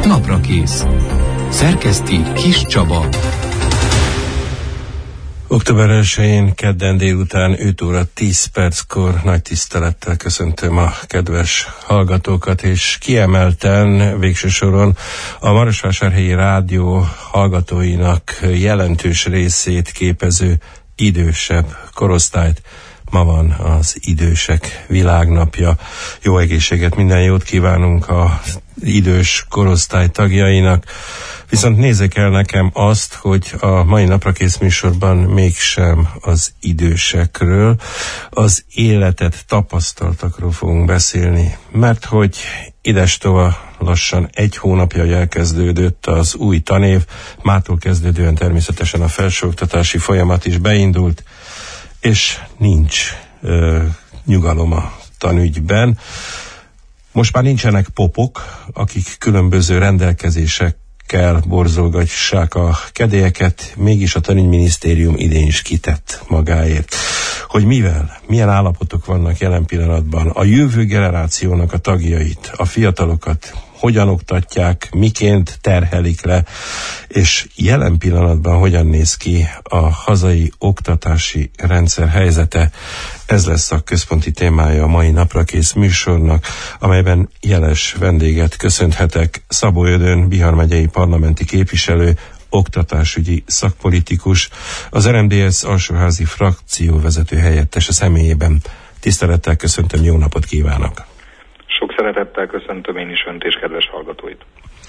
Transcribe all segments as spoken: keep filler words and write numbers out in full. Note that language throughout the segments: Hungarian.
Naprakész. Szerkeszti Kis Csaba. október elsején kedden délután öt óra tíz perckor nagy tisztelettel köszöntöm a kedves hallgatókat, és kiemelten végső soron a Marosvásárhelyi Rádió hallgatóinak jelentős részét képező idősebb korosztályt. Ma van az idősek világnapja. Jó egészséget, minden jót kívánunk az idős korosztály tagjainak. Viszont nézzék el nekem azt, hogy a mai Naprakész műsorban mégsem az idősekről, az életet tapasztaltakról fogunk beszélni, mert hogy idestova lassan egy hónapja, hogy elkezdődött az új tanév, mától kezdődően természetesen a felsőoktatási folyamat is beindult, és nincs ö, nyugalom a tanügyben. Most már nincsenek popok, akik különböző rendelkezésekkel borzolgassák a kedélyeket, mégis a tanügyminisztérium idén is kitett magáért. Hogy mivel, milyen állapotok vannak jelen pillanatban, a jövő generációnak a tagjait, a fiatalokat hogyan oktatják, miként terhelik le, és jelen pillanatban hogyan néz ki a hazai oktatási rendszer helyzete. Ez lesz a központi témája a mai Naprakész műsornak, amelyben jeles vendéget köszönhetek. Szabó Ödön, Bihar megyei parlamenti képviselő, oktatásügyi szakpolitikus, az er em dé es alsóházi frakcióvezető helyettese személyében. Tisztelettel köszöntöm, jó napot kívánok! Sok szeretettel köszöntöm én is önt és kedves hallgatóit.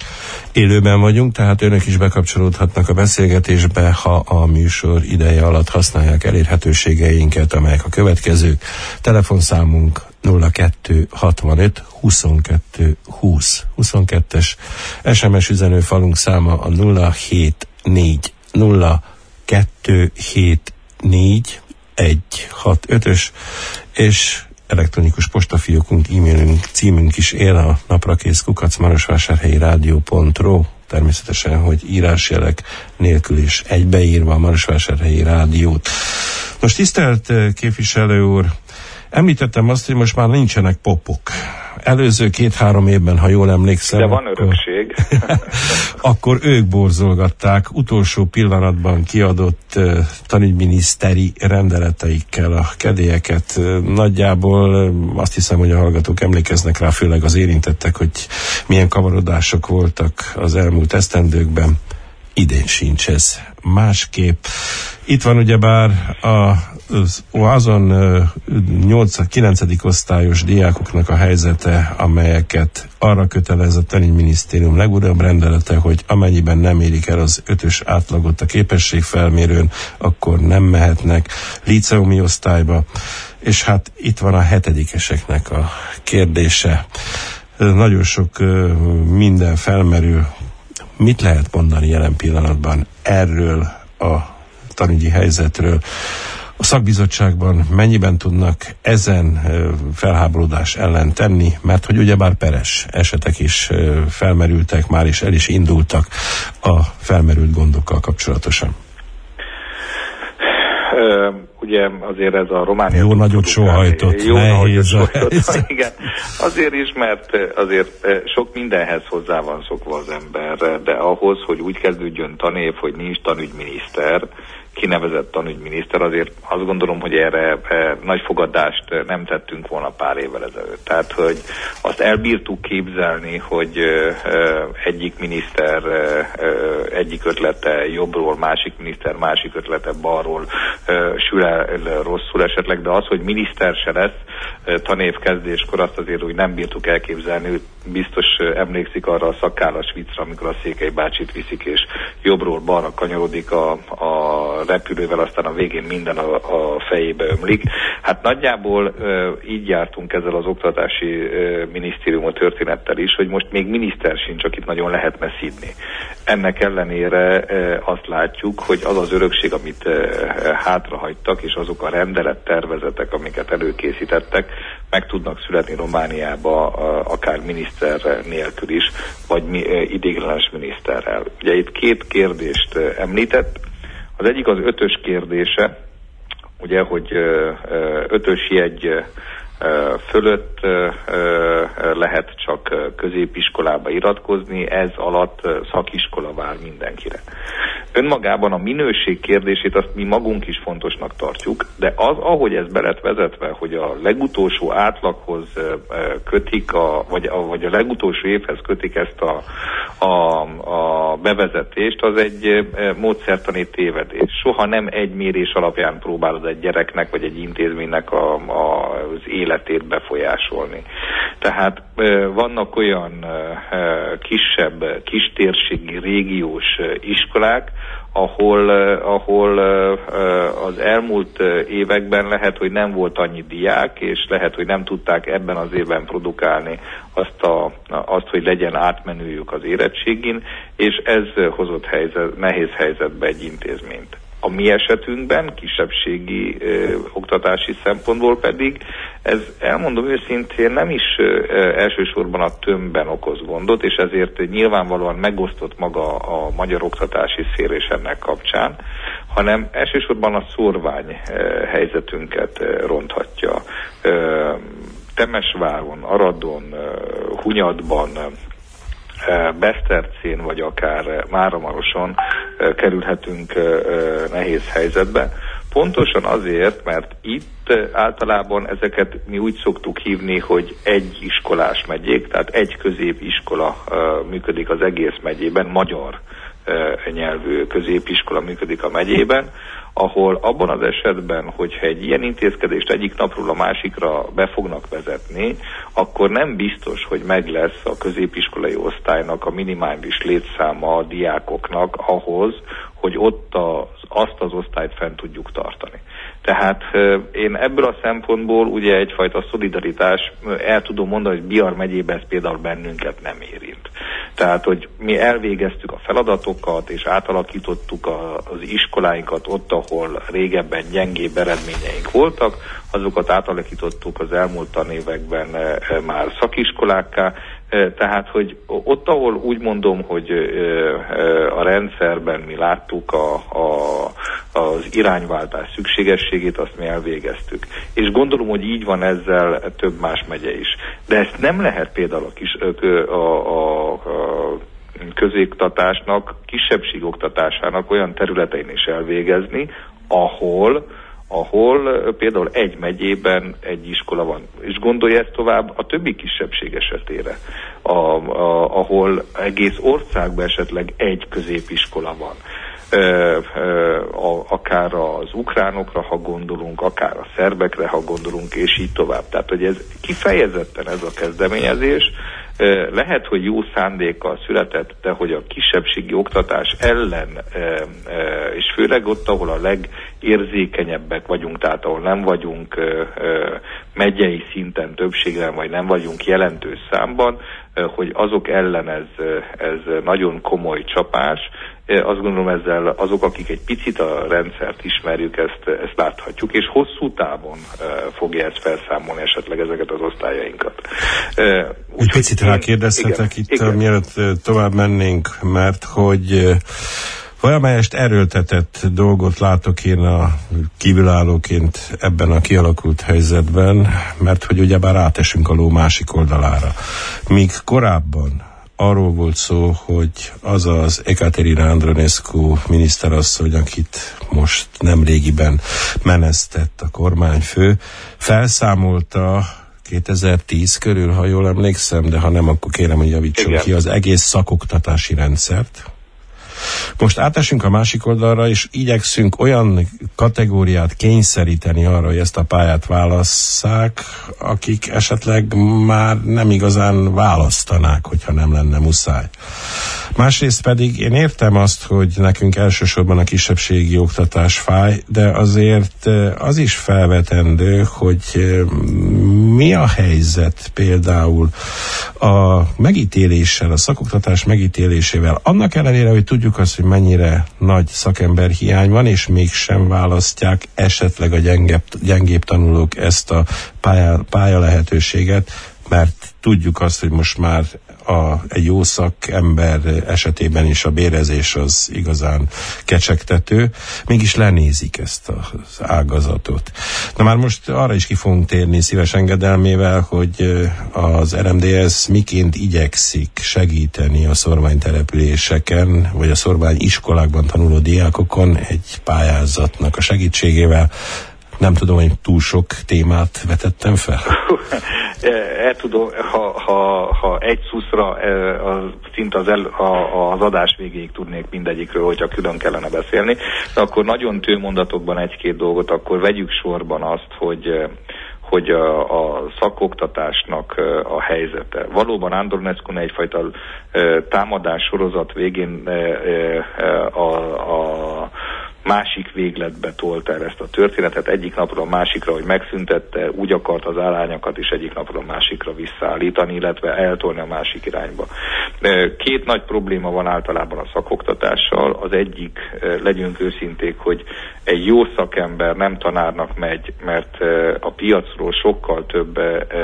Élőben vagyunk, tehát önök is bekapcsolódhatnak a beszélgetésbe, ha a műsor ideje alatt használják elérhetőségeinket, amelyek a következők. Telefonszámunk nulla kettő hatvanöt huszonkettő húsz huszonkettes, es em es üzenőfalunk száma a nulla hét négy nulla kettő hét négy egy hat ötös, és elektronikus postafiókunk, e-mailünk, címünk is él, a naprakész kukac marosvásárhelyi rádió pont ro, természetesen, hogy írásjelek nélkül is egybeírva a Marosvásárhelyi Rádiót. Most tisztelt képviselő úr, említettem azt, hogy most már nincsenek popok. Előző két-három évben, ha jól emlékszem, de van akkor, örökség. akkor ők borzolgatták utolsó pillanatban kiadott uh, tanügyminiszteri rendeleteikkel a kedélyeket. Uh, nagyjából uh, azt hiszem, hogy a hallgatók emlékeznek rá, főleg az érintettek, hogy milyen kavarodások voltak az elmúlt esztendőkben. Idén sincs ez másképp. Itt van ugyebár a, az, azon nyolc-kilencedik osztályos diákoknak a helyzete, amelyeket arra kötelez a tanügyminisztérium legújabb rendelete, hogy amennyiben nem érik el az ötös átlagot a képességfelmérőn, akkor nem mehetnek líceumi osztályba. És hát itt van a hetedikeseknek a kérdése. Nagyon sok minden felmerül. Mit lehet mondani jelen pillanatban erről a tanügyi helyzetről? A szakbizottságban mennyiben tudnak ezen felháborodás ellen tenni, mert hogy ugyebár peres esetek is felmerültek, már is el is indultak a felmerült gondokkal kapcsolatosan. Ö, ugye azért ez a Románia... Jó nagyot sóhajtott, jó nehéz a Igen, azért is, mert azért sok mindenhez hozzá van szokva az ember, de ahhoz, hogy úgy kezdődjön tanév, hogy nincs tanügyminiszter, kinevezett tanügyminiszter, azért azt gondolom, hogy erre e, nagy fogadást nem tettünk volna pár évvel ezelőtt. Tehát, hogy azt elbírtuk képzelni, hogy e, egyik miniszter e, egyik ötlete jobbról, másik miniszter másik ötlete balról e, sül el rosszul esetleg, de az, hogy miniszter se lesz e, tanévkezdéskor, azt azért úgy nem bírtuk elképzelni. Ő biztos emlékszik arra a szakállas viccre, amikor a Székely bácsit viszik, és jobbról balra kanyarodik a, a repülővel, aztán a végén minden a, a fejébe ömlik. Hát nagyjából e, így jártunk ezzel az oktatási e, minisztérium történettel is, hogy most még miniszter sincs, akit nagyon lehetne szidni. Ennek ellenére e, azt látjuk, hogy az az örökség, amit e, hátrahagytak, és azok a rendelettervezetek, amiket előkészítettek, meg tudnak születni Romániába a, akár miniszter nélkül is, vagy mi, e, ideiglenes miniszterrel. Ugye itt két kérdést e, említett. Az egyik az ötös kérdése, ugye, hogy ötös jegy fölött lehet csak középiskolába iratkozni, ez alatt szakiskola vár mindenkire. Önmagában a minőség kérdését azt mi magunk is fontosnak tartjuk, de az, ahogy ez be lett vezetve, hogy a legutolsó átlaghoz kötik, a, vagy, a, vagy a legutolsó évhez kötik ezt a, a, a bevezetést, az egy módszertani tévedés. Soha nem egy mérés alapján próbálod egy gyereknek, vagy egy intézménynek a, a, az életét befolyásolni. Tehát vannak olyan kisebb, kistérségi, régiós iskolák, ahol, ahol az elmúlt években lehet, hogy nem volt annyi diák, és lehet, hogy nem tudták ebben az évben produkálni azt, a, azt hogy legyen átmenőjük az érettségin, és ez hozott helyzet, nehéz helyzetbe egy intézményt. A mi esetünkben, kisebbségi ö, oktatási szempontból pedig, ez elmondom őszintén nem is ö, elsősorban a tömbben okoz gondot, és ezért nyilvánvalóan megosztott maga a magyar oktatási szél és ennek kapcsán, hanem elsősorban a szórvány ö, helyzetünket ö, ronthatja. Ö, Temesváron, Aradon, ö, Hunyadban, ö, Besztercén vagy akár Máramaroson kerülhetünk nehéz helyzetbe. Pontosan azért, mert itt általában ezeket mi úgy szoktuk hívni, hogy egy iskolás megyék, tehát egy középiskola működik az egész megyében, magyar nyelvű középiskola működik a megyében, ahol abban az esetben, hogyha egy ilyen intézkedést egyik napról a másikra be fognak vezetni, akkor nem biztos, hogy meg lesz a középiskolai osztálynak a minimális létszáma a diákoknak ahhoz, hogy ott az, azt az osztályt fent tudjuk tartani. Tehát én ebből a szempontból ugye egyfajta szolidaritás, el tudom mondani, hogy Bihar megyében ez például bennünket nem érint. Tehát, hogy mi elvégeztük a feladatokat, és átalakítottuk a, az iskoláinkat ott, ahol régebben gyengébb eredményeink voltak, azokat átalakítottuk az elmúlt tanévekben már szakiskolákká, tehát, hogy ott, ahol úgy mondom, hogy a rendszerben mi láttuk a, a, az irányváltás szükségességét, azt mi elvégeztük. És gondolom, hogy így van ezzel több más megye is. De ezt nem lehet például a, kis, a, a, a közoktatásnak, kisebbség oktatásának olyan területein is elvégezni, ahol ahol például egy megyében egy iskola van. És gondolja ezt tovább a többi kisebbség esetére, a, a, ahol egész országban esetleg egy középiskola van. Ö, ö, a, akár az ukránokra, ha gondolunk, akár a szerbekre, ha gondolunk, és így tovább. Tehát, hogy ez kifejezetten ez a kezdeményezés, lehet, hogy jó szándékkal született, de hogy a kisebbségi oktatás ellen, és főleg ott, ahol a legérzékenyebbek vagyunk, tehát ahol nem vagyunk megyei szinten többségben, vagy nem vagyunk jelentős számban, hogy azok ellen ez, ez nagyon komoly csapás. Azt gondolom, ezzel azok, akik egy picit a rendszert ismerjük, ezt, ezt láthatjuk, és hosszú távon fogja ez felszámolni esetleg ezeket az osztályainkat. Úgy, egy picit rákérdezhetek itt, igen. Mielőtt tovább mennénk, mert hogy valamelyest erőltetett dolgot látok én a kívülállóként ebben a kialakult helyzetben, mert hogy ugyebár átesünk a ló másik oldalára. Míg korábban arról volt szó, hogy az az Ekaterina Andronescu miniszterasszony, akit most nemrégiben menesztett a kormányfő, felszámolta kétezer-tíz körül, ha jól emlékszem, de ha nem, akkor kérem, hogy javítson ki az egész szakoktatási rendszert. Most átesünk a másik oldalra, és igyekszünk olyan kategóriát kényszeríteni arra, hogy ezt a pályát válasszák, akik esetleg már nem igazán választanák, hogyha nem lenne muszáj. Másrészt pedig én értem azt, hogy nekünk elsősorban a kisebbségi oktatás fáj, de azért az is felvetendő, hogy mi a helyzet például a megítéléssel, a szakoktatás megítélésével. Annak ellenére, hogy tudjuk azt, hogy mennyire nagy szakember hiány van, és mégsem választják esetleg a gyengébb, gyengébb tanulók ezt a pálya, pálya lehetőséget, mert tudjuk azt, hogy most már a, egy jó szakember esetében is a bérezés az igazán kecsegtető, mégis lenézik ezt az ágazatot. Na már most arra is ki fogunk térni szíves engedelmével, hogy az er em dé es miként igyekszik segíteni a szorványtelepüléseken, vagy a szorványiskolákban tanuló diákokon egy pályázatnak a segítségével. Nem tudom, hogy túl sok témát vetettem fel. El tudom, ha, ha, ha egy szuszra az, szinte az, el, a, az adás végéig tudnék mindegyikről, hogyha külön kellene beszélni, de akkor nagyon tőmondatokban egy-két dolgot, akkor vegyük sorban azt, hogy hogy a, a szakoktatásnak a helyzete. Valóban Andronescu egyfajta támadás sorozat végén a, a másik végletbe tolta el ezt a történetet, egyik napról a másikra, hogy megszüntette, úgy akart az állányokat is egyik napról a másikra visszaállítani, illetve eltolni a másik irányba. Két nagy probléma van általában a szakoktatással. Az egyik, legyünk őszinték, hogy egy jó szakember nem tanárnak megy, mert a piacról sokkal több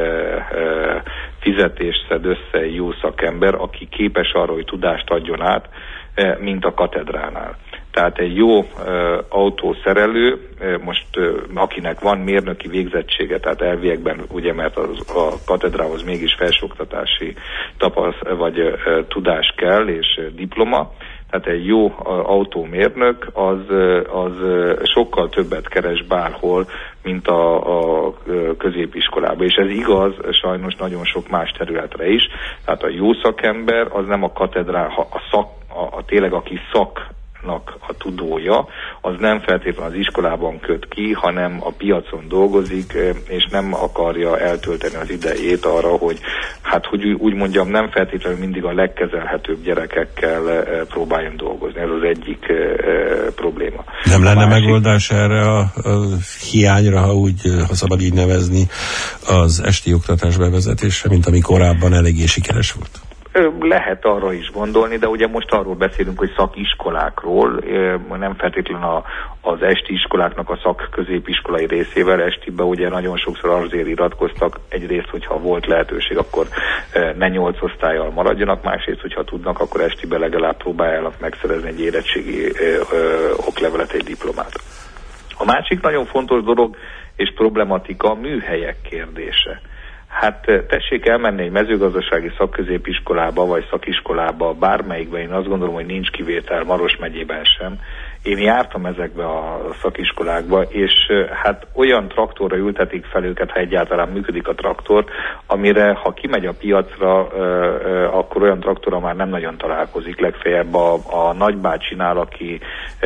fizetést szed össze egy jó szakember, aki képes arra, hogy tudást adjon át, mint a katedránál. Tehát egy jó uh, autószerelő, uh, most uh, akinek van mérnöki végzettsége, tehát elviekben, ugye, mert az, a katedrához mégis felsőoktatási tapasz, vagy uh, tudás kell, és uh, diploma, tehát egy jó uh, autómérnök az, uh, az uh, sokkal többet keres bárhol, mint a, a középiskolában. És ez igaz sajnos nagyon sok más területre is. Tehát a jó szakember az nem a katedrá, a szak, a, a tényleg aki szak a tudója, az nem feltétlenül az iskolában köt ki, hanem a piacon dolgozik, és nem akarja eltölteni az idejét arra, hogy hát, hogy úgy mondjam, nem feltétlenül mindig a legkezelhetőbb gyerekekkel próbáljon dolgozni. Ez az egyik probléma. Nem lenne másik... megoldás erre a, a hiányra, ha úgy, ha szabad így nevezni, az esti oktatás bevezetése, mint ami korábban eléggé sikeres volt? Lehet arra is gondolni, de ugye most arról beszélünk, hogy szakiskolákról, nem feltétlenül a, az esti iskoláknak a szakközépiskolai részével. Estibe ugye nagyon sokszor azért iratkoztak, egyrészt, hogyha volt lehetőség, akkor ne nyolc osztályjal maradjanak, másrészt, hogyha tudnak, akkor estibe legalább próbáljanak megszerezni egy érettségi oklevelet, egy diplomát. A másik nagyon fontos dolog és problematika a műhelyek kérdése. Hát tessék elmenni egy mezőgazdasági szakközépiskolába, vagy szakiskolába, bármelyikben, én azt gondolom, hogy nincs kivétel, Maros megyében sem. Én jártam ezekbe a szakiskolákba, és hát olyan traktorra ültetik fel őket, ha egyáltalán működik a traktor, amire ha kimegy a piacra, akkor olyan traktorra már nem nagyon találkozik, legfeljebb a, a nagybácsinál, aki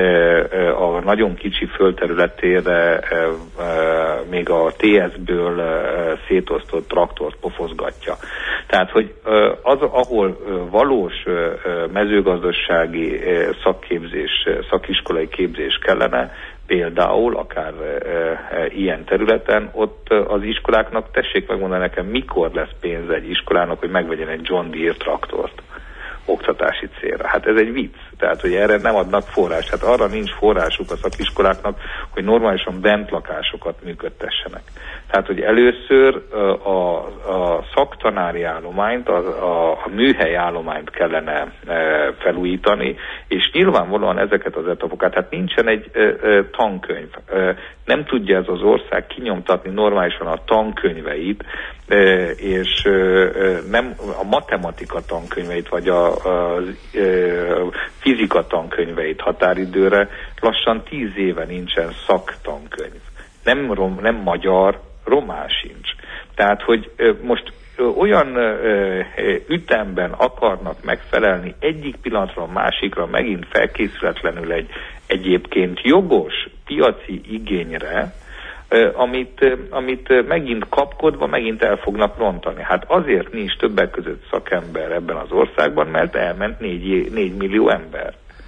a nagyon kicsi földterületére még a té es-ből szétosztott traktort pofozgatja. Tehát, hogy az, ahol valós mezőgazdasági szakképzés, szakiskolai képzés kellene, például akár e, e, ilyen területen, ott az iskoláknak, tessék megmondani nekem, mikor lesz pénz egy iskolának, hogy megvegyen egy John Deere traktort oktatási célra. Hát ez egy vicc. Tehát, hogy erre nem adnak forrást. Hát arra nincs forrásuk a szakiskoláknak, hogy normálisan bentlakásokat működtessenek. Tehát, hogy először a, a szaktanári állományt, a, a, a műhely állományt kellene e, felújítani, és nyilvánvalóan ezeket az etapokat, hát nincsen egy e, e, tankönyv. E, nem tudja ez az ország kinyomtatni normálisan a tankönyveit, e, és e, nem a matematika tankönyveit, vagy a, a, a fizika tankönyveit határidőre, lassan tíz éve nincsen szaktankönyv. Nem, rom, nem magyar, román sincs. Tehát, hogy most olyan ütemben akarnak megfelelni egyik pillanatról a másikra, megint felkészületlenül egy egyébként jogos piaci igényre, amit, amit megint kapkodva, megint el fognak rontani. Hát azért nincs többek között szakember ebben az országban, mert elment négy millió ember.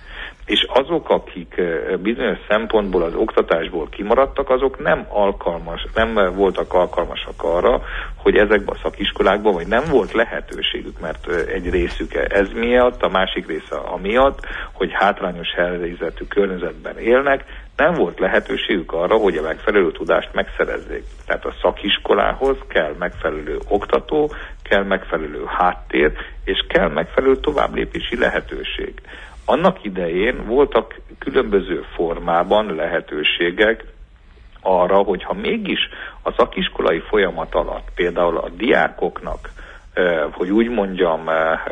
és azok, akik bizonyos szempontból az oktatásból kimaradtak, azok nem alkalmas, nem voltak alkalmasak arra, hogy ezekben a szakiskolákban, vagy nem volt lehetőségük, mert egy részük ez miatt, a másik része amiatt, hogy hátrányos helyzetű környezetben élnek, nem volt lehetőségük arra, hogy a megfelelő tudást megszerezzék. Tehát a szakiskolához kell megfelelő oktató, kell megfelelő háttér, és kell megfelelő továbblépési lehetőség. Annak idején voltak különböző formában lehetőségek arra, hogyha mégis a szakiskolai folyamat alatt például a diákoknak, hogy úgy mondjam,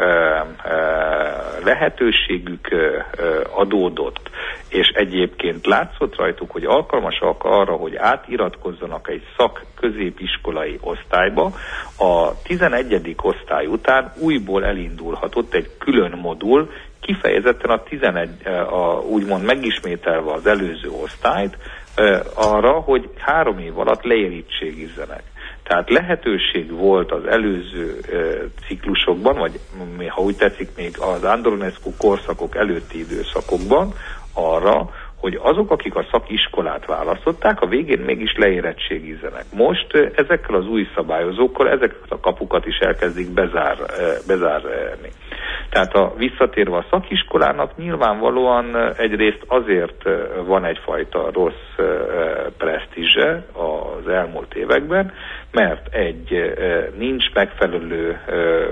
lehetőségük adódott, és egyébként látszott rajtuk, hogy alkalmasak arra, hogy átiratkozzanak egy szakközépiskolai osztályba, a tizenegyedik osztály után újból elindulhatott egy külön modul, kifejezetten a tizenegy, a, úgymond megismételve az előző osztályt, arra, hogy három év alatt leérítségizzenek. Tehát lehetőség volt az előző e, ciklusokban, vagy ha úgy tetszik, még az Andronescu korszakok előtti időszakokban arra, hogy azok, akik a szakiskolát választották, a végén mégis leérettségizzenek. Most e, ezekkel az új szabályozókkal ezeket a kapukat is elkezdik bezár, e, bezárni. Tehát a, visszatérve a szakiskolának nyilvánvalóan egyrészt azért van egyfajta rossz e, presztízse az elmúlt években, mert egy nincs megfelelő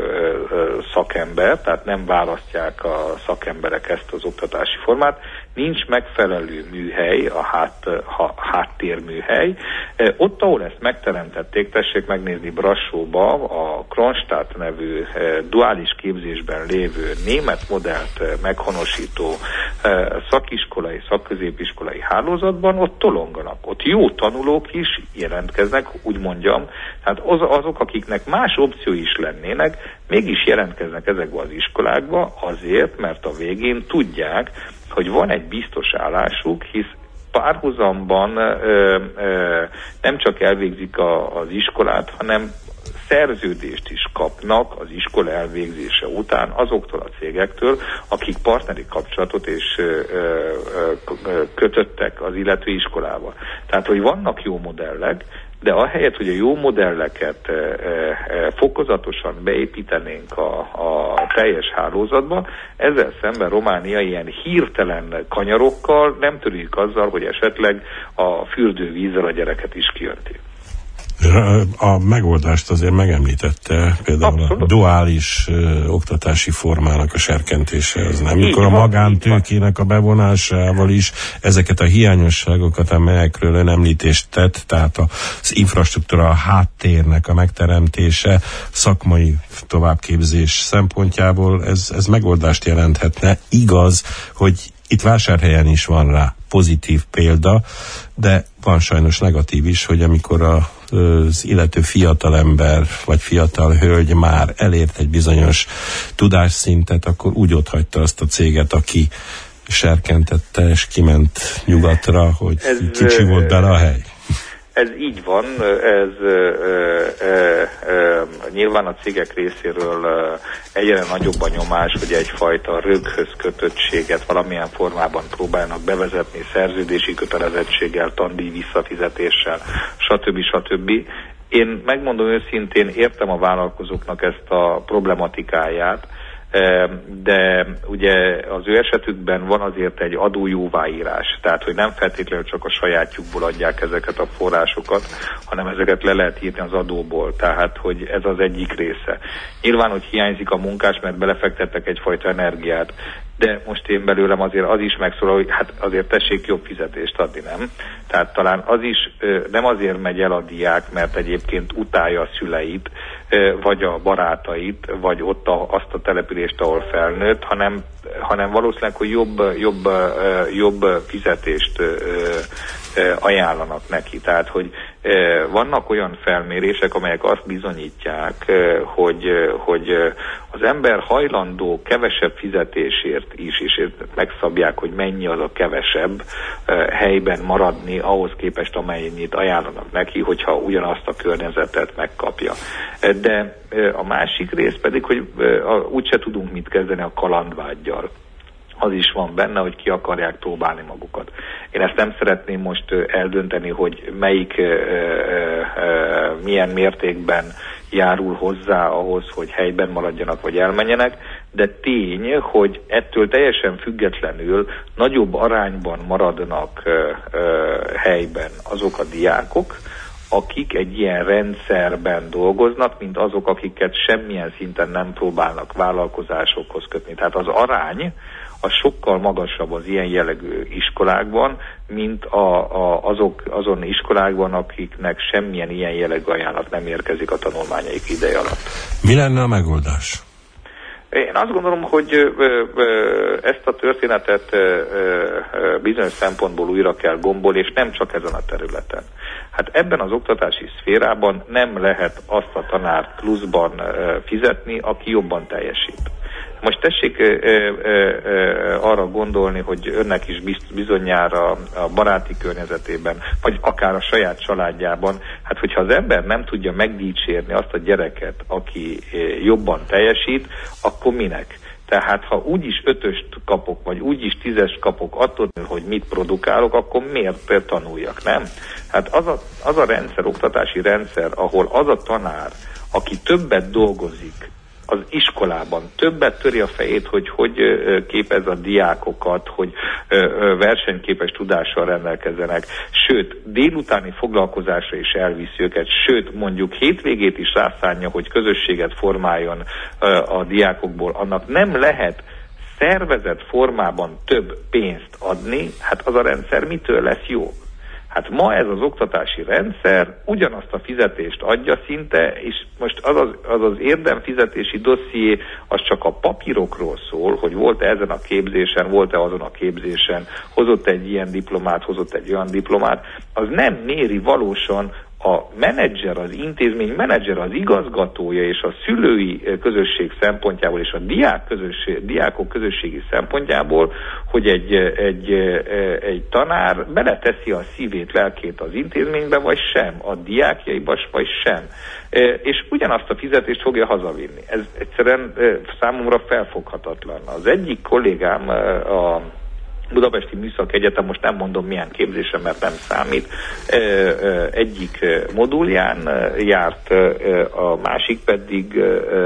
szakember, tehát nem választják a szakemberek ezt az oktatási formát, nincs megfelelő műhely, a hát, ha, háttérműhely. Ott, ahol ezt megteremtették, tessék megnézni Brassóba, a Kronstadt nevű duális képzésben lévő német modellt meghonosító szakiskolai, szakközépiskolai hálózatban, ott tolonganak. Ott jó tanulók is jelentkeznek, úgy mondjam, tehát az, azok, akiknek más opció is lennének, mégis jelentkeznek ezekbe az iskolákba azért, mert a végén tudják, hogy van egy biztos állásuk, hisz párhuzamban ö, ö, nem csak elvégzik a, az iskolát, hanem szerződést is kapnak az iskola elvégzése után azoktól a cégektől, akik partneri kapcsolatot is ö, ö, kötöttek az illető iskolával. Tehát, hogy vannak jó modellek, de ahelyett, hogy a jó modelleket e, e, fokozatosan beépítenénk a, a teljes hálózatba, ezzel szemben Románia ilyen hirtelen kanyarokkal nem törjük azzal, hogy esetleg a fürdővízzel a gyereket is kijönti. A megoldást azért megemlítette, például Abszolút. a duális uh, oktatási formának a serkentése, az nem, mikor a magántőkének a bevonásával is ezeket a hiányosságokat, amelyekről ön említést tett, tehát az infrastruktúra, a háttérnek a megteremtése, szakmai továbbképzés szempontjából ez, ez megoldást jelenthetne. Igaz, hogy itt Vásárhelyen is van rá pozitív példa, de van sajnos negatív is, hogy amikor a az illető fiatalember vagy fiatal hölgy már elért egy bizonyos tudásszintet, akkor úgy otthagyta azt a céget, aki serkentette és kiment nyugatra, hogy ez, kicsi volt bele a hely. Ez így van, ez ö, ö, ö, nyilván a cégek részéről ö, egyre nagyobb a nyomás, hogy egyfajta röghöz kötöttséget valamilyen formában próbálnak bevezetni, szerződési kötelezettséggel, tandíj visszafizetéssel, stb. stb. Én megmondom őszintén, értem a vállalkozóknak ezt a problematikáját, de ugye az ő esetükben van azért egy adójóváírás, tehát hogy nem feltétlenül csak a sajátjukból adják ezeket a forrásokat, hanem ezeket le lehet írni az adóból, tehát hogy ez az egyik része. Nyilván, hogy hiányzik a munkás, mert belefektettek egyfajta energiát, de most én belőlem azért az is megszólal, hogy hát azért tessék jobb fizetést adni, nem? Tehát talán az is nem azért megy el a diák, mert egyébként utálja a szüleit, vagy a barátait, vagy ott a, azt a települést, ahol felnőtt, hanem, hanem valószínűleg, hogy jobb, jobb, jobb fizetést ajánlanak neki. Tehát, hogy vannak olyan felmérések, amelyek azt bizonyítják, hogy, hogy az ember hajlandó kevesebb fizetésért is, és megszabják, hogy mennyi az a kevesebb helyben maradni ahhoz képest, amennyit ajánlanak neki, hogyha ugyanazt a környezetet megkapja. De a másik rész pedig, hogy úgyse tudunk mit kezdeni a kalandvággyal. az is van benne, hogy ki akarják próbálni magukat. Én ezt nem szeretném most eldönteni, hogy melyik, milyen mértékben járul hozzá ahhoz, hogy helyben maradjanak, vagy elmenjenek, de tény, hogy ettől teljesen függetlenül nagyobb arányban maradnak helyben azok a diákok, akik egy ilyen rendszerben dolgoznak, mint azok, akiket semmilyen szinten nem próbálnak vállalkozásokhoz kötni. Tehát az arány az sokkal magasabb az ilyen jellegű iskolákban, mint a, a, azok, azon iskolákban, akiknek semmilyen ilyen jellegű ajánlat nem érkezik a tanulmányaik ideje alatt. Mi lenne a megoldás? Én azt gondolom, hogy ö, ö, ezt a történetet ö, ö, bizonyos szempontból újra kell gombolni, és nem csak ezen a területen. Hát ebben az oktatási szférában nem lehet azt a tanárt pluszban ö, fizetni, aki jobban teljesít. Most tessék ö, ö, ö, arra gondolni, hogy önnek is bizonyára a baráti környezetében, vagy akár a saját családjában, hát hogyha az ember nem tudja megdicsérni azt a gyereket, aki jobban teljesít, akkor minek? Tehát ha úgyis ötöst kapok, vagy úgyis tízes kapok attól, hogy mit produkálok, akkor miért tanuljak, nem? Hát az a, az a rendszer, oktatási rendszer, ahol az a tanár, aki többet dolgozik az iskolában, többet töri a fejét, hogy hogy képez a diákokat, hogy versenyképes tudással rendelkezzenek, sőt, délutáni foglalkozásra is elviszi őket, sőt, mondjuk hétvégét is rászánja, hogy közösséget formáljon a diákokból, annak nem lehet szervezett formában több pénzt adni, hát az a rendszer mitől lesz jó? Hát ma ez az oktatási rendszer ugyanazt a fizetést adja szinte, és most az az, az, az érdemfizetési dosszié az csak a papírokról szól, hogy volt-e ezen a képzésen, volt-e azon a képzésen, hozott egy ilyen diplomát, hozott egy olyan diplomát, az nem méri valósan a menedzser, az intézmény menedzser, az igazgatója és a szülői közösség szempontjából és a diák közösség, diákok közösségi szempontjából, hogy egy, egy, egy tanár beleteszi a szívét, lelkét az intézménybe, vagy sem, a diákjaiba, vagy sem. És ugyanazt a fizetést fogja hazavinni. Ez egyszerűen számomra felfoghatatlan. Az egyik kollégám a Budapesti Műszaki Egyetem, most nem mondom milyen képzésem, mert nem számít, egyik modulján járt, a másik pedig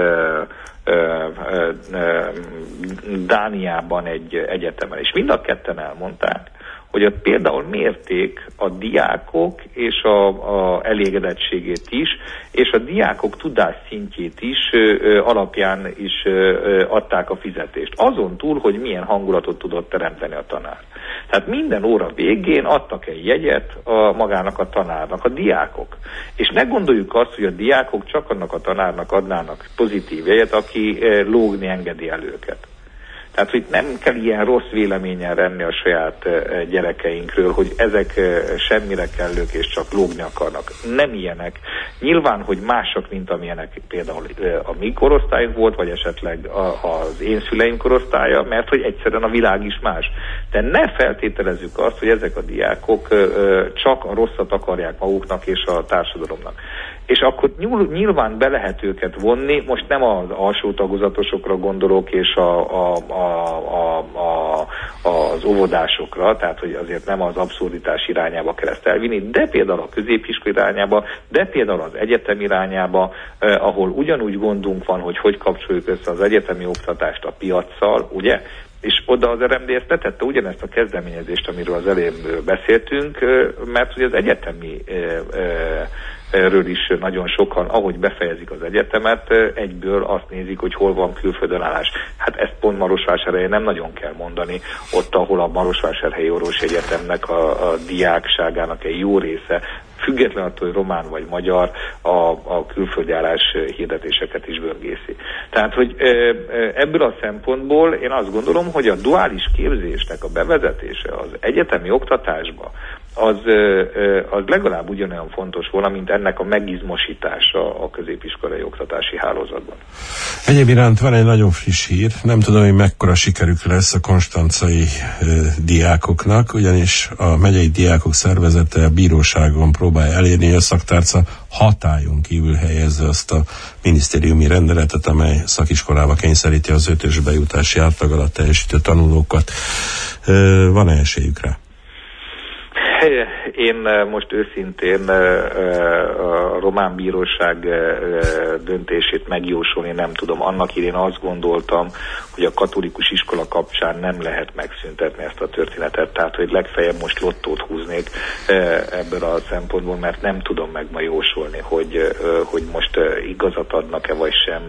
Dániában egy egyetemen. És mind a ketten elmondták, hogy ott például mérték a diákok és a, a elégedettségét is, és a diákok tudásszintjét is ö, alapján is ö, adták a fizetést. Azon túl, hogy milyen hangulatot tudott teremteni a tanár. Tehát minden óra végén adtak egy jegyet a, magának a tanárnak, a diákok. És ne gondoljuk azt, hogy a diákok csak annak a tanárnak adnának pozitív jegyet, aki ö, lógni engedi el őket. Tehát, hogy nem kell ilyen rossz véleménnyel lenni a saját gyerekeinkről, hogy ezek semmire kellők és csak lógni akarnak. Nem ilyenek. Nyilván, hogy mások, mint amilyenek például a mi korosztályunk volt, vagy esetleg az én szüleim korosztálya, mert hogy egyszerűen a világ is más. De ne feltételezzük azt, hogy ezek a diákok csak a rosszat akarják maguknak és a társadalomnak. És akkor nyilván be lehet őket vonni, most nem az alsó tagozatosokra gondolok, és a, a, a, a, a, az óvodásokra, tehát hogy azért nem az abszurditás irányába kell ezt elvinni, de például a középiskola irányába, de például az egyetem irányába, eh, ahol ugyanúgy gondunk van, hogy hogy kapcsoljuk össze az egyetemi oktatást a piaccal, ugye? És oda az er em dé es betette ugyanezt a kezdeményezést, amiről az előbb beszéltünk, mert hogy az egyetemi ről is nagyon sokan, ahogy befejezik az egyetemet, egyből azt nézik, hogy hol van külföldön állás. Hát ezt pont Marosvásárhelyen nem nagyon kell mondani, ott, ahol a Marosvásárhelyi Orvosi Egyetemnek a, a diákságának egy jó része, független attól, hogy román vagy magyar, a, a külföldi állás hirdetéseket is böngészi. Tehát, hogy ebből a szempontból én azt gondolom, hogy a duális képzésnek a bevezetése az egyetemi oktatásba, az, az legalább ugyanolyan fontos volna, mint ennek a megizmosítása a középiskolai oktatási hálózatban. Egyéb iránt van egy nagyon friss hír, nem tudom, hogy mekkora sikerük lesz a konstancai e, diákoknak, ugyanis a megyei diákok szervezete a bíróságon próbál próbálja elérni, hogy a szaktárca hatályon kívül helyezze azt a minisztériumi rendeletet, amely szakiskolába kényszeríti az ötös bejutási átlag alatt teljesítő tanulókat. Van-e esélyük rá? Én most őszintén a román bíróság döntését megjósolni nem tudom. Annak idén azt gondoltam, hogy a katolikus iskola kapcsán nem lehet megszüntetni ezt a történetet, tehát hogy legfeljebb most lottót húznék ebből a szempontból, mert nem tudom meg ma jósolni, hogy, hogy most igazat adnak-e vagy sem,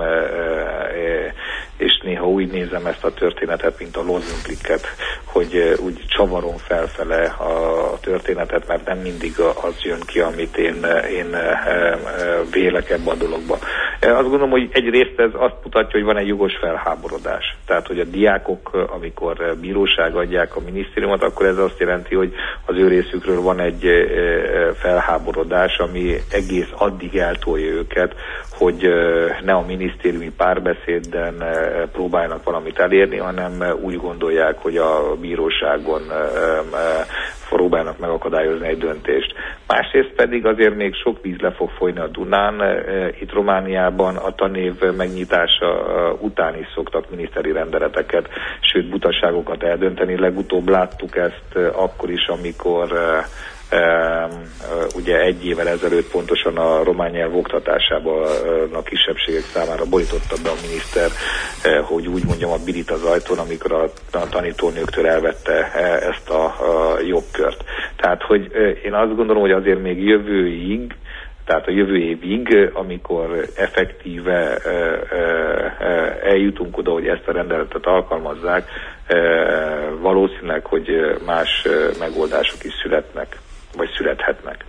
és néha úgy nézem ezt a történetet, mint a lozinkliket, hogy úgy csavarom felfele a történetet, mert nem mindig az jön ki, amit én, én vélek ebbe a dologba. Azt gondolom, hogy egyrészt ez azt mutatja, hogy van egy jogos felháborodás. Tehát, hogy a diákok, amikor bíróság adják a minisztériumot, akkor ez azt jelenti, hogy az ő részükről van egy felháborodás, ami egész addig eltolja őket, hogy ne a minisztériumi párbeszédben próbálnak valamit elérni, hanem úgy gondolják, hogy a bíróságon próbálnak megakadályozni egy döntést. Másrészt pedig azért még sok víz le fog folyni a Dunán. Itt Romániában a tanév megnyitása után is szoktak miniszteri rendeleteket, sőt butaságokat eldönteni. Legutóbb láttuk ezt akkor is, amikor Uh, uh, ugye egy évvel ezelőtt pontosan a román nyelv oktatásában uh, a kisebbségek számára borította be a miniszter, uh, hogy úgy mondjam, a bilit az ajtón, amikor a, a tanítónőktől elvette uh, ezt a, a jogkört. Tehát, hogy uh, én azt gondolom, hogy azért még jövőig, tehát a jövő évig, amikor effektíve uh, uh, eljutunk oda, hogy ezt a rendeletet alkalmazzák, uh, valószínűleg, hogy más uh, megoldások is születnek, vagy születhetnek.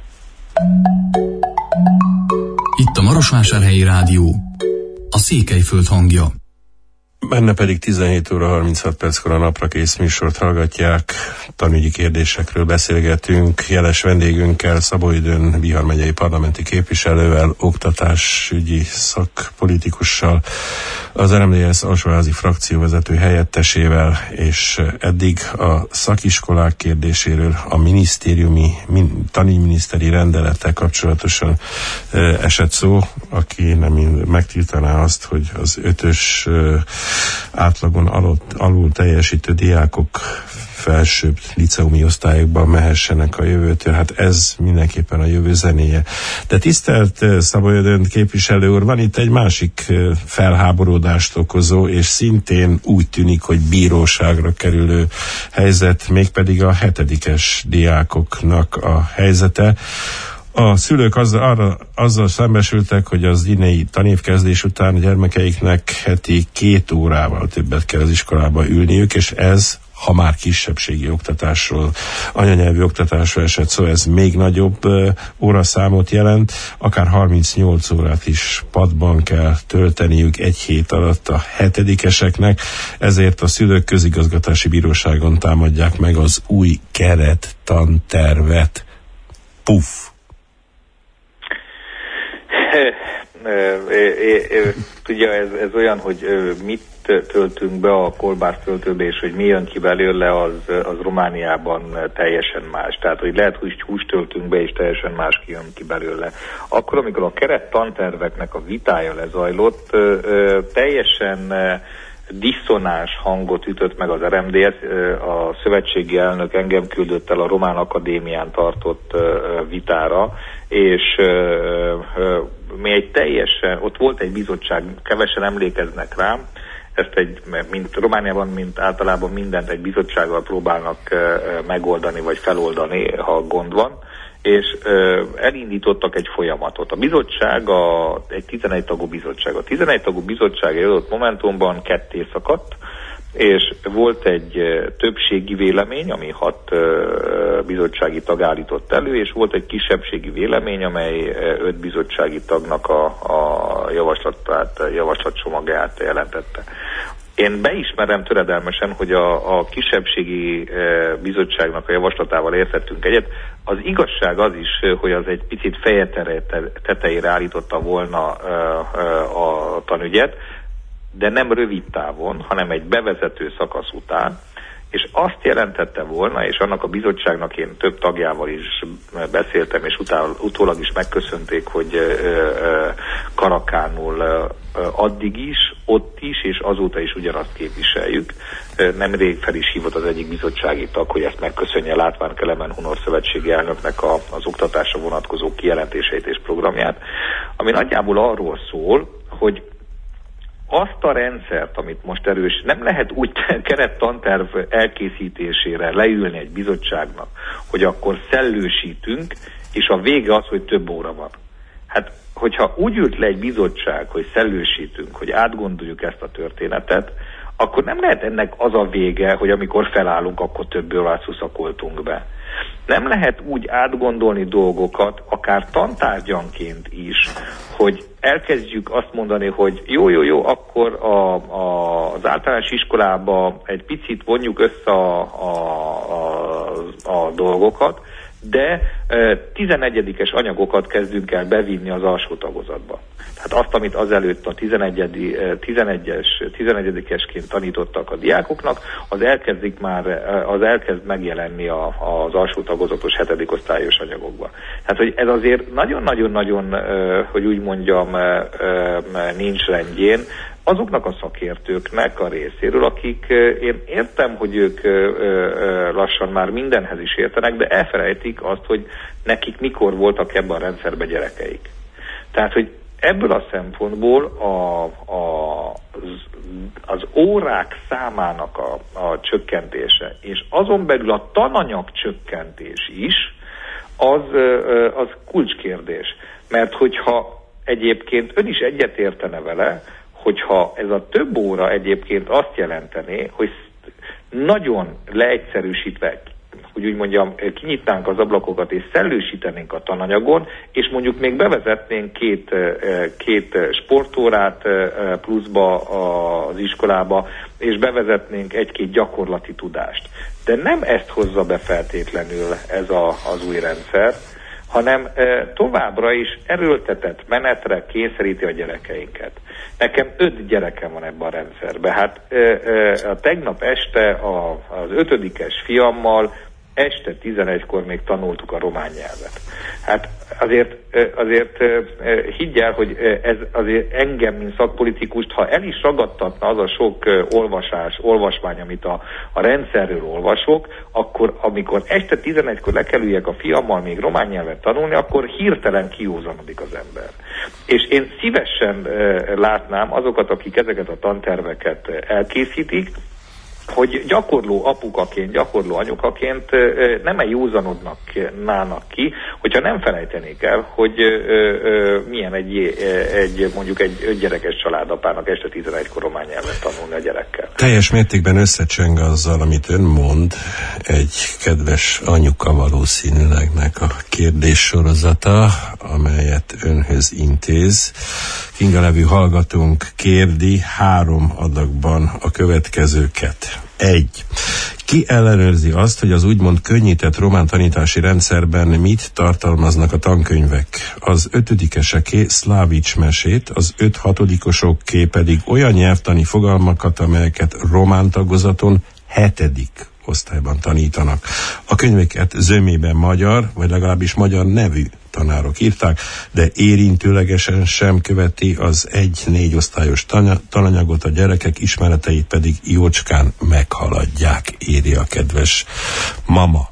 Itt a Marosvásárhelyi Rádió, a Székelyföld hangja. Benne pedig tizenhét óra harminchat perckor a Napra Kész műsort hallgatják. Tanügyi kérdésekről beszélgetünk. Jeles vendégünkkel, Szabóidőn Bihar megyei parlamenti képviselővel, oktatásügyi szakpolitikussal, az er em dé es alsóházi frakcióvezető helyettesével, és eddig a szakiskolák kérdéséről, a minisztériumi, min, tanügyminiszteri rendelettel kapcsolatosan e, esett szó, aki nem megtiltaná azt, hogy az ötös e, átlagon alul, alul teljesítő diákok felsőbb liceumi osztályokban mehessenek a jövőtől. Hát ez mindenképpen a jövő zenéje. De tisztelt Szabóidőn képviselő úr, van itt egy másik felháborodást okozó, és szintén úgy tűnik, hogy bíróságra kerülő helyzet, mégpedig a hetedikes diákoknak a helyzete. A szülők azzal, arra, azzal szembesültek, hogy az idei tanévkezdés után a gyermekeiknek heti két órával többet kell az iskolába ülniük, és ez, ha már kisebbségi oktatásról, anyanyelvi oktatásról esett szó, ez még nagyobb uh, óraszámot jelent, akár harmincnyolc órát is padban kell tölteniük egy hét alatt a hetedikeseknek, ezért a szülők közigazgatási bíróságon támadják meg az új keret tantervet. Puff! Tudja, ez, ez olyan, hogy mit töltünk be a kolbásztöltőbe, és hogy mi jön ki belőle, az, az Romániában teljesen más. Tehát, hogy lehet, hogy húst töltünk be, és teljesen más ki jön ki belőle. Akkor, amikor a keret tanterveknek a vitája lezajlott, teljesen diszonáns hangot ütött meg az er em dé es, a szövetségi elnök engem küldött el a Román Akadémián tartott vitára, és mi egy teljesen, ott volt egy bizottság, kevesen emlékeznek rám, ezt egy, mint Romániában, mint általában mindent egy bizottsággal próbálnak megoldani, vagy feloldani, ha gond van, és elindítottak egy folyamatot. A bizottság, a, egy tizenegy tagú bizottság. A tizenegy tagú bizottság egy adott momentumban ketté szakadt, és volt egy többségi vélemény, ami hat bizottsági tag állított elő, és volt egy kisebbségi vélemény, amely öt bizottsági tagnak a, a javaslatát, javaslatcsomagját jelentette. Én beismerem töredelmesen, hogy a, a kisebbségi bizottságnak a javaslatával értettünk egyet. Az igazság az is, hogy az egy picit feje tetejére állította volna a tanügyet, de nem rövid távon, hanem egy bevezető szakasz után, és azt jelentette volna, és annak a bizottságnak én több tagjával is beszéltem, és utál, utólag is megköszönték, hogy Karakánul addig is, ott is, és azóta is ugyanazt képviseljük. Nemrég fel is hívott az egyik bizottsági tag, hogy ezt megköszönje látván Kelemen Hunor szövetségi elnöknek a, az oktatásra vonatkozó kijelentéseit és programját, ami nagyjából arról szól, hogy azt a rendszert, amit most erős, nem lehet úgy kerettanterv elkészítésére leülni egy bizottságnak, hogy akkor szellősítünk, és a vége az, hogy több óra van. Hát, hogyha úgy ült le egy bizottság, hogy szellősítünk, hogy átgondoljuk ezt a történetet, akkor nem lehet ennek az a vége, hogy amikor felállunk, akkor több órát szuszakoltunk be. Nem lehet úgy átgondolni dolgokat, akár tantárgyanként is, hogy elkezdjük azt mondani, hogy jó, jó, jó, akkor a, a, az általános iskolába egy picit vonjuk össze a, a, a, a dolgokat, de e, tizenegyedikes anyagokat kezdünk el bevinni az alsó tagozatba. Tehát azt, amit azelőtt a tizenegyes, tizenegyedikesként tanítottak a diákoknak, az elkezdik már, az elkezd megjelenni a, az alsó tagozatos hetedik osztályos anyagokban. Tehát, hogy ez azért nagyon-nagyon-nagyon, hogy úgy mondjam, nincs rendjén azoknak a szakértőknek a részéről, akik, én értem, hogy ők lassan már mindenhez is értenek, de elfelejtik azt, hogy nekik mikor voltak ebben a rendszerben gyerekeik. Tehát, hogy ebből a szempontból a, a, az, az órák számának a, a csökkentése, és azon belül a tananyag csökkentés is, az, az kulcskérdés. Mert hogyha egyébként ön is egyetértene vele, hogyha ez a több óra egyébként azt jelentené, hogy nagyon leegyszerűsítve, hogy úgy mondjam, kinyitnánk az ablakokat és szellősítenénk a tananyagon, és mondjuk még bevezetnénk két, két sportórát pluszba az iskolába, és bevezetnénk egy-két gyakorlati tudást. De nem ezt hozza be feltétlenül ez a, az új rendszer, hanem e, továbbra is erőltetett menetre kényszeríti a gyerekeinket. Nekem öt gyerekem van ebben a rendszerben. Hát e, e, a tegnap este a, az ötödikes fiammal este tizenegykor még tanultuk a román nyelvet. Hát azért, azért higgy el, hogy ez azért engem, mint szakpolitikust, ha el is ragadtatna az a sok olvasás, olvasmány, amit a, a rendszerről olvasok, akkor amikor este tizenegykor le kell üljek a fiammal még román nyelvet tanulni, akkor hirtelen kiózanodik az ember. És én szívesen látnám azokat, akik ezeket a tanterveket elkészítik, hogy gyakorló apukaként, gyakorló anyukaként nem józanodnak nának ki, hogyha nem felejtenék el, hogy milyen egy, egy mondjuk egy ötgyerekes családapának este tizenegykor román nyelven tanulni a gyerekkel. Teljes mértékben összecseng azzal, amit ön mond, egy kedves anyuka valószínűlegnek a kérdéssorozata, amelyet önhöz intéz. Kinga nevű hallgatónk kérdi három adagban a következőket. Egy. Ki ellenőrzi azt, hogy az úgymond könnyített román tanítási rendszerben mit tartalmaznak a tankönyvek? Az ötödikeseké szlávics mesét, az öt-hatodikosoké pedig olyan nyelvtani fogalmakat, amelyeket román tagozaton hetedik osztályban tanítanak. A könyveket zömében magyar, vagy legalábbis magyar nevű tanárok írták, de érintőlegesen sem követi az egy-négy osztályos tananyagot, a gyerekek ismereteit pedig jócskán meghaladják, írja a kedves mama.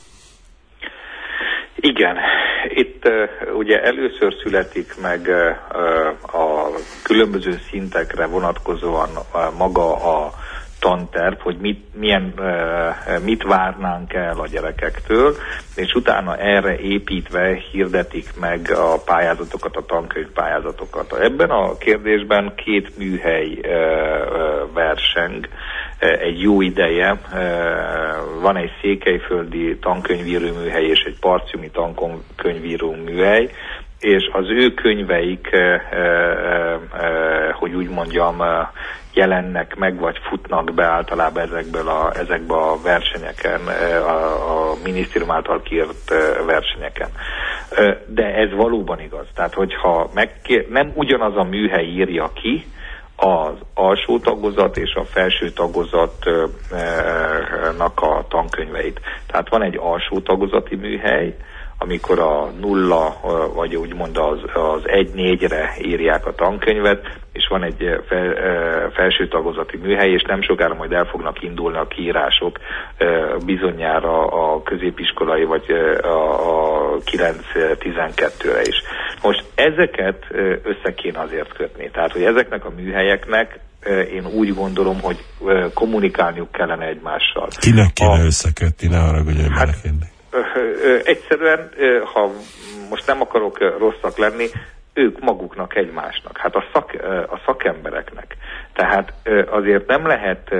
Igen, itt uh, ugye először születik meg uh, a különböző szintekre vonatkozóan uh, maga a tanterv, hogy mit, milyen, uh, mit várnánk el a gyerekektől, és utána erre építve hirdetik meg a pályázatokat, a tankönyv pályázatokat. Ebben a kérdésben két műhely uh, uh, verseng uh, egy jó ideje. Uh, van egy székelyföldi tankönyvíró műhely és egy parciumi tankönyvíró műhely, és az ő könyveik, uh, uh, uh, hogy úgy mondjam, uh, jelennek meg, vagy futnak be általában ezekből a, ezekbe a versenyeken, a, a minisztérium által kiírt versenyeken. De ez valóban igaz. Tehát, hogyha megkér, nem ugyanaz a műhely írja ki az alsó tagozat és a felső tagozatnak a tankönyveit. Tehát van egy alsó tagozati műhely, amikor a nulla, vagy úgymond az, az egy négyre írják a tankönyvet, és van egy fel, felső tagozati műhely, és nem sokára majd el fognak indulni a kiírások bizonyára a középiskolai, vagy a kilenc tizenkettőre is. Most ezeket össze kéne azért kötni. Tehát, hogy ezeknek a műhelyeknek én úgy gondolom, hogy kommunikálniuk kellene egymással. Kinek kéne a... összekötni, ne haragudj, hogy hát, belekérni. Egyszerűen, ha most nem akarok rosszak lenni, ők maguknak egymásnak, hát a, szak, a szakembereknek. Tehát azért nem lehet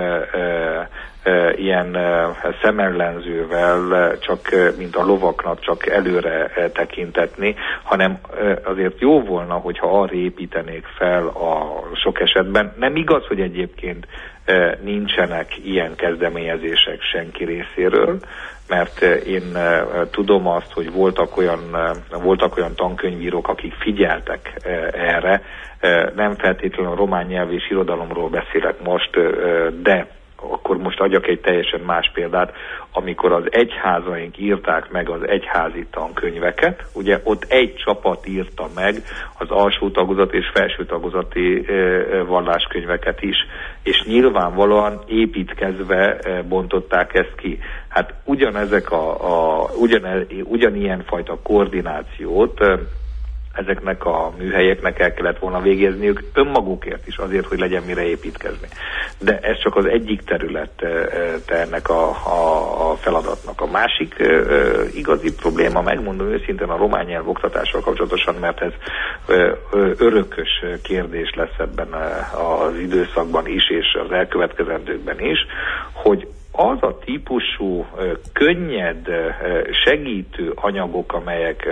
ilyen szemellenzővel, csak mint a lovaknak csak előre tekintetni, hanem azért jó volna, hogyha arra építenék fel a sok esetben. Nem igaz, hogy egyébként nincsenek ilyen kezdeményezések senki részéről, mert én tudom azt, hogy voltak olyan, voltak olyan tankönyvírók, akik figyeltek erre, nem feltétlenül a román nyelv és irodalomról beszélek most, de akkor most adjak egy teljesen más példát, amikor az egyházaink írták meg az egyházi tankönyveket, ugye ott egy csapat írta meg az alsó tagozat és felső tagozati valláskönyveket is, és nyilvánvalóan építkezve bontották ezt ki. Hát ugyanezek a, a ugyan, ugyanilyen fajta koordinációt ezeknek a műhelyeknek el kellett volna végezniük önmagukért is, azért, hogy legyen mire építkezni. De ez csak az egyik terület ennek a, a, a feladatnak. A másik igazi probléma, megmondom őszintén, a román nyelv oktatással kapcsolatosan, mert ez örökös kérdés lesz ebben az időszakban is, és az elkövetkezendőkben is, hogy az a típusú könnyed, segítő anyagok, amelyek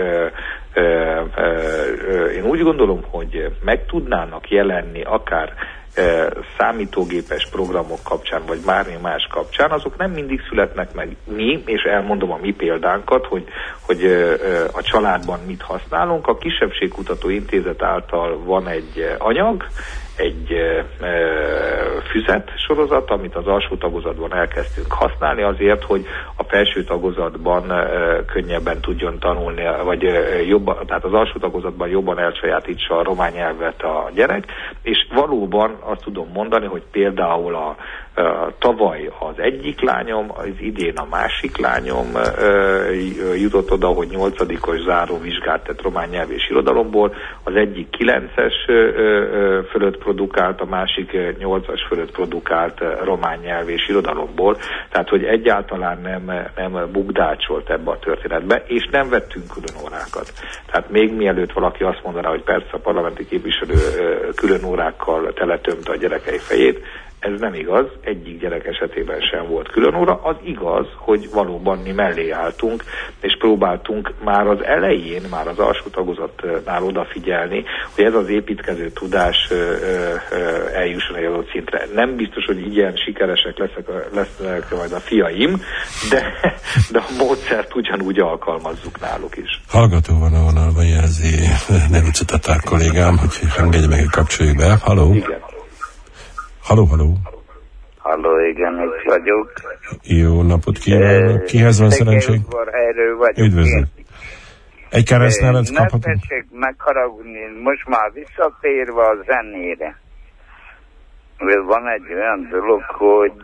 én úgy gondolom, hogy meg tudnának jelenni akár számítógépes programok kapcsán, vagy bármi más kapcsán, azok nem mindig születnek meg. Mi, és elmondom a mi példánkat, hogy, hogy a családban mit használunk. A Kisebbségkutató Intézet által van egy anyag, egy e, füzet sorozat, amit az alsó tagozatban elkezdtünk használni azért, hogy a felső tagozatban e, könnyebben tudjon tanulni, vagy e, jobban, tehát az alsó tagozatban jobban elsajátítsa a román nyelvet a gyerek, és valóban azt tudom mondani, hogy például a Uh, tavaly az egyik lányom, az idén a másik lányom uh, jutott oda, hogy nyolcadikos záróvizsgát tett román nyelv és irodalomból, az egyik kilences uh, uh, fölött produkált, a másik nyolcas fölött produkált uh, román nyelv és irodalomból, tehát hogy egyáltalán nem, nem bukdácsolt ebbe a történetbe, és nem vettünk külön órákat. Tehát még mielőtt valaki azt mondaná, hogy persze a parlamenti képviselő uh, külön órákkal teletömte a gyerekei fejét, ez nem igaz, egyik gyerek esetében sem volt külön óra, az igaz, hogy valóban mi mellé álltunk, és próbáltunk már az elején, már az alsó tagozatnál odafigyelni, hogy ez az építkező tudás eljusson egy adott szintre. Nem biztos, hogy ilyen sikeresek lesznek, lesznek majd a fiaim, de, de a módszert ugyanúgy alkalmazzuk náluk is. Hallgató van a vonalban, jelzi Nevici Tatár kollégám, hogy engedje meg, hogy kapcsoljuk be. Halló? Igen. Halló, halló. Halló, igen, itt vagyok. Jó napot kívánok. Kihez van szerencség? Üdvözlök. Egy keresztnevet kaphatunk? Ne tessék megharagudni, most már visszatérve a zenére. Van egy olyan dolog, hogy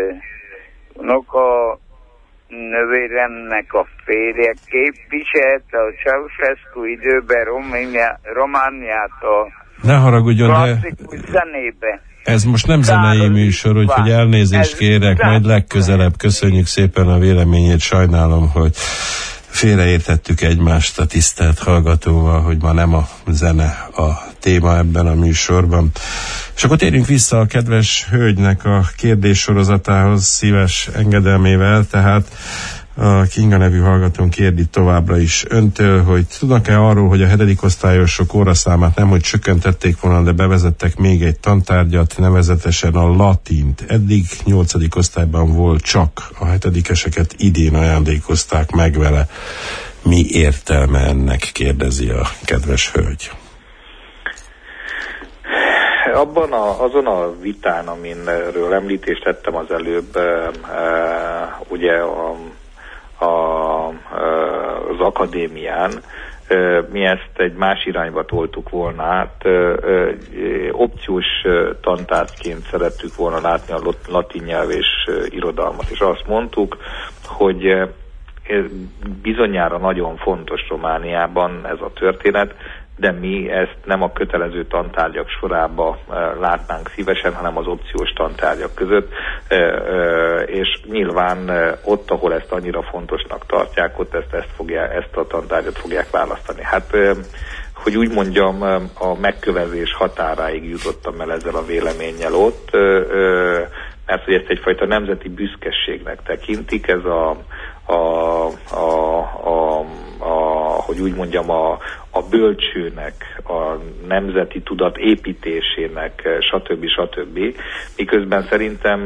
unoka nővéremnek a férje képviselte a Ceausescu időben Románia, Romániát a ne haragudjon, klasszikus de... zenébe. Ez most nem zenei műsor, úgyhogy elnézést kérek, majd legközelebb. Köszönjük szépen a véleményét, sajnálom, hogy félreértettük egymást a tisztelt hallgatóval, hogy ma nem a zene a téma ebben a műsorban. És akkor térjünk vissza a kedves hölgynek a kérdéssorozatához szíves engedelmével, tehát a Kinga nevű hallgatón kérdi továbbra is öntől, hogy tudnak-e arról, hogy a hetedik osztályosok óraszámát nemhogy csökkentették volna, de bevezettek még egy tantárgyat, nevezetesen a latint. Eddig nyolcadik osztályban volt csak, a hetedikeseket idén ajándékozták meg vele. Mi értelme ennek, kérdezi a kedves hölgy. Abban a, azon a vitán, aminről említést tettem az előbb, ugye a, a, az akadémián, mi ezt egy más irányba toltuk volna át. Opciós tantárgyként szerettük volna látni a latin nyelv és irodalmat, és azt mondtuk, hogy ez bizonyára nagyon fontos Romániában ez a történet, de mi ezt nem a kötelező tantárgyak sorába látnánk szívesen, hanem az opciós tantárgyak között, és nyilván ott, ahol ezt annyira fontosnak tartják, ott ezt, ezt, fogják, ezt a tantárgyat fogják választani. Hát, hogy úgy mondjam, a megkövezés határáig jutottam el ezzel a véleménnyel ott, mert hogy ezt egyfajta nemzeti büszkeségnek tekintik, ez a, a, a, a, a hogy úgy mondjam, a, a bölcsőnek, a nemzeti tudat építésének, stb. stb. Miközben szerintem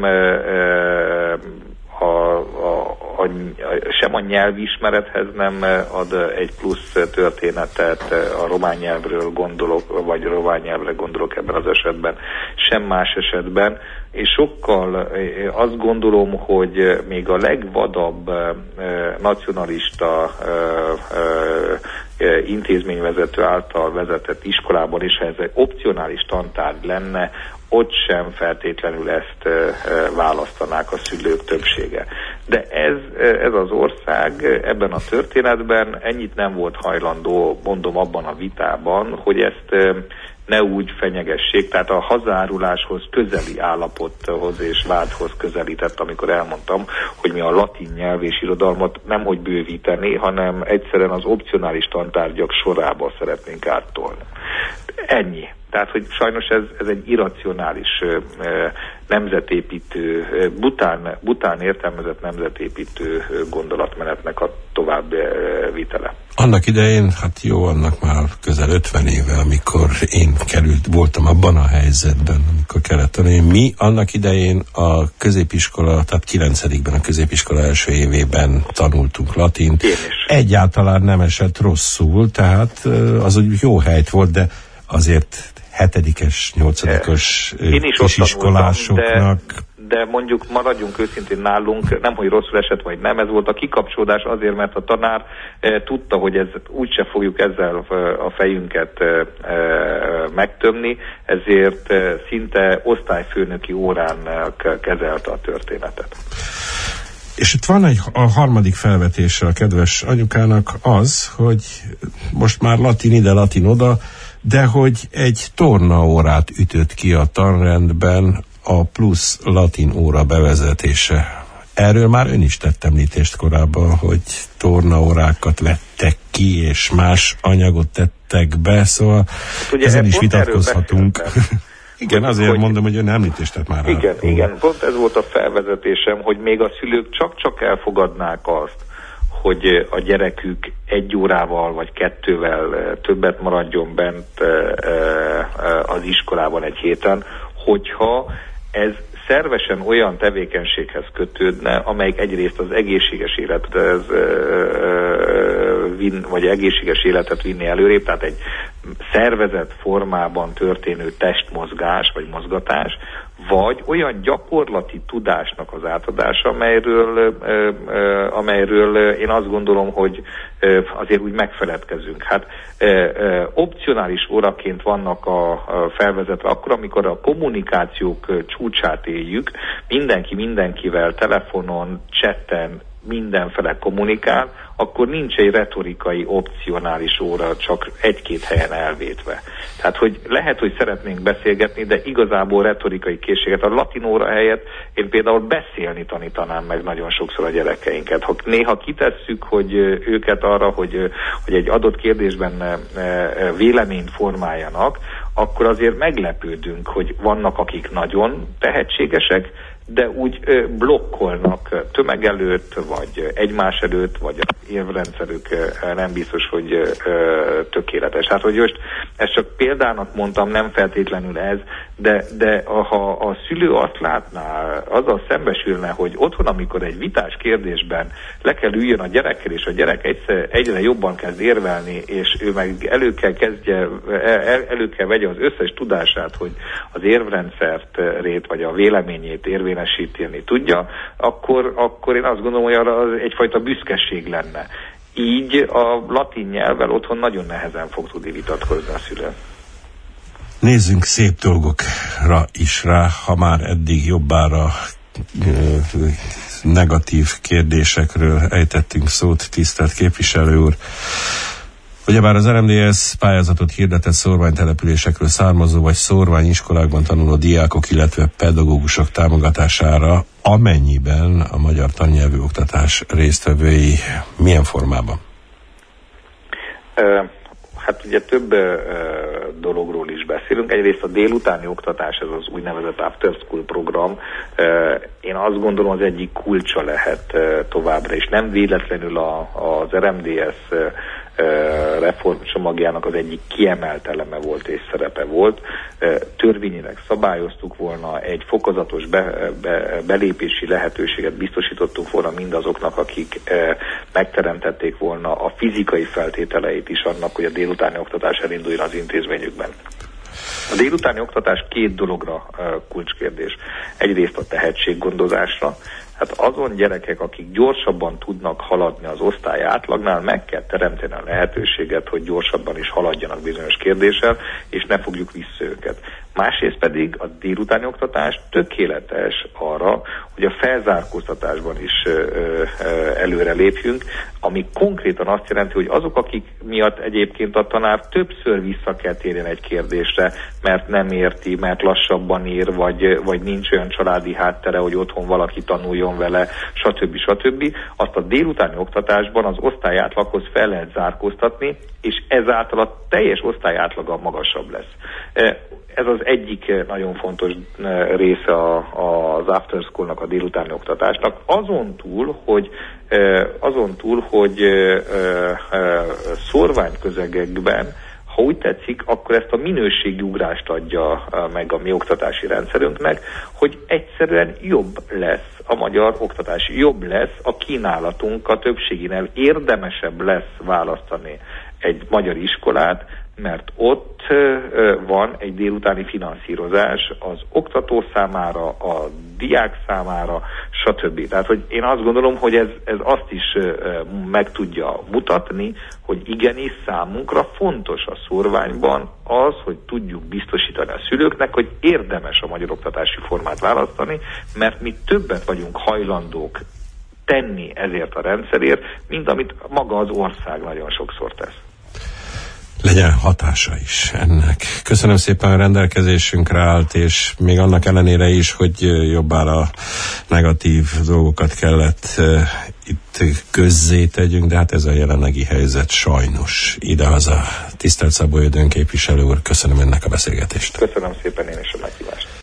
a, a, a, sem a nyelvismerethez nem ad egy plusz történetet, a román nyelvről gondolok, vagy román nyelvre gondolok ebben az esetben, sem más esetben, és sokkal azt gondolom, hogy még a legvadabb nacionalista intézményvezető által vezetett iskolában is, ha ez egy opcionális tantárgy lenne, ott sem feltétlenül ezt e, e, választanák a szülők többsége. De ez, ez az ország ebben a történetben ennyit nem volt hajlandó, mondom, abban a vitában, hogy ezt e, ne úgy fenyegessék, tehát a hazáruláshoz közeli állapothoz és vádhoz közelített, amikor elmondtam, hogy mi a latin nyelv és irodalmat nemhogy bővíteni, hanem egyszerűen az opcionális tantárgyak sorába szeretnénk áttolni. Ennyi. Tehát, hogy sajnos ez, ez egy irracionális nemzetépítő, bután, bután értelmezett nemzetépítő gondolatmenetnek a tovább vitele. Annak idején, hát jó, annak már közel ötven éve, amikor én került, voltam abban a helyzetben, amikor kellett tanulni. Mi annak idején a középiskola, tehát kilencedikben a középiskola első évében tanultunk latint. Egyáltalán nem esett rosszul, tehát az úgy jó helyt volt, de azért hetedikes, nyolcadikos kisiskolásoknak... De, de mondjuk maradjunk őszintén nálunk, nem hogy rosszul esett, vagy nem, ez volt a kikapcsolódás azért, mert a tanár e, tudta, hogy ez úgyse fogjuk ezzel a fejünket e, e, megtömni, ezért e, szinte osztályfőnöki órán kezelte a történetet. És itt van egy a harmadik felvetése a kedves anyukának az, hogy most már latin ide, latin oda, de hogy egy tornaórát ütött ki a tanrendben a plusz latin óra bevezetése. Erről már ön is tett említést korábban, hogy tornaórákat vettek ki, és más anyagot tettek be, szóval ugye ezen is vitatkozhatunk. Igen, azért hogy, mondom, hogy ön említést tett már. Igen, rá. igen, pont ez volt a felvezetésem, hogy még a szülők csak-csak elfogadnák azt, hogy a gyerekük egy órával vagy kettővel többet maradjon bent az iskolában egy héten, hogyha ez szervesen olyan tevékenységhez kötődne, amelyik egyrészt az egészséges élethez vin, vagy egészséges életet vinni előrébb, tehát egy szervezett formában történő testmozgás vagy mozgatás, vagy olyan gyakorlati tudásnak az átadása, amelyről, amelyről én azt gondolom, hogy azért úgy megfeledkezünk. Hát opcionális óraként vannak a felvezetve akkor, amikor a kommunikációk csúcsát éljük, mindenki mindenkivel telefonon, chatten, mindenfele kommunikál, akkor nincs egy retorikai opcionális óra csak egy-két helyen elvétve. Tehát, hogy lehet, hogy szeretnénk beszélgetni, de igazából retorikai készséget. A latin óra helyett én például beszélni tanítanám meg nagyon sokszor a gyerekeinket. Ha néha kitesszük, hogy őket arra, hogy, hogy egy adott kérdésben véleményt formáljanak, akkor azért meglepődünk, hogy vannak, akik nagyon tehetségesek, de úgy blokkolnak tömeg előtt, vagy egymás előtt, vagy az érvrendszerük nem biztos, hogy tökéletes. Hát, hogy most ezt csak példának mondtam, nem feltétlenül ez, de, de ha a szülő azt látná, azzal szembesülne, hogy otthon, amikor egy vitás kérdésben le kell üljön a gyerekkel, és a gyerek egyszer, egyre jobban kezd érvelni, és ő meg elő kell kezdje, el, elő kell vegye az összes tudását, hogy az érvrendszert rét, vagy a véleményét érvényesíteni tudja, akkor, akkor én azt gondolom, hogy arra az egyfajta büszkeség lenne. Így a latin nyelvvel otthon nagyon nehezen fog tudni vitatkozni a szülő. Nézzünk szép dolgokra is rá, ha már eddig jobbára negatív kérdésekről ejtettünk szót, tisztelt képviselő úr. Ugyebár az er em dé es pályázatot hirdetett szórványtelepülésekről származó vagy szórványiskolákban tanuló diákok, illetve pedagógusok támogatására, amennyiben a magyar tannyelvű oktatás résztvevői, milyen formában? Hát ugye több dologról is beszélünk. Egyrészt a délutáni oktatás, ez az úgynevezett after school program, én azt gondolom az egyik kulcsa lehet továbbra, és nem véletlenül a, az er em dé es reformcsomagjának az egyik kiemelt eleme volt és szerepe volt. Törvényileg szabályoztuk volna, egy fokozatos be, be, belépési lehetőséget biztosítottunk volna mindazoknak, akik megteremtették volna a fizikai feltételeit is annak, hogy a délutáni oktatás elinduljon az intézményükben. A délutáni oktatás két dologra kulcskérdés. Egyrészt a tehetséggondozásra. Hát azon gyerekek, akik gyorsabban tudnak haladni az osztály átlagnál, meg kell teremteni a lehetőséget, hogy gyorsabban is haladjanak bizonyos kérdéssel, és ne fogjuk vissza őket. Másrészt pedig a délutáni oktatás tökéletes arra, hogy a felzárkóztatásban is ö, ö, előre lépjünk, ami konkrétan azt jelenti, hogy azok, akik miatt egyébként a tanár többször vissza kell térjen egy kérdésre, mert nem érti, mert lassabban ír, vagy, vagy nincs olyan családi háttere, hogy otthon valaki tanuljon vele, stb. stb. Azt a délutáni oktatásban az osztályátlaghoz fel lehet zárkóztatni, és ezáltal a teljes osztályátlaga magasabb lesz. Ez az egyik nagyon fontos része az after schoolnak, a délutáni oktatásnak. Azon túl, hogy, azon túl, hogy szórványközegekben, ha úgy tetszik, akkor ezt a minőségi ugrást adja meg a mi oktatási rendszerünknek, hogy egyszerűen jobb lesz a magyar oktatási, jobb lesz a kínálatunk a többséginél, érdemesebb lesz választani egy magyar iskolát, mert ott van egy délutáni finanszírozás az oktató számára, a diák számára, stb. Tehát, hogy én azt gondolom, hogy ez, ez azt is meg tudja mutatni, hogy igenis számunkra fontos a szórványban az, hogy tudjuk biztosítani a szülőknek, hogy érdemes a magyar oktatási formát választani, mert mi többet vagyunk hajlandók tenni ezért a rendszerért, mint amit maga az ország nagyon sokszor tesz. Legyen hatása is ennek. Köszönöm szépen, a rendelkezésünkre állt, és még annak ellenére is, hogy jobbára negatív dolgokat kellett uh, itt közzé tegyünk, de hát ez a jelenlegi helyzet sajnos. Idehaza, tisztelt Szabó Ödön képviselő úr, köszönöm ennek a beszélgetést. Köszönöm szépen én is a meghívást.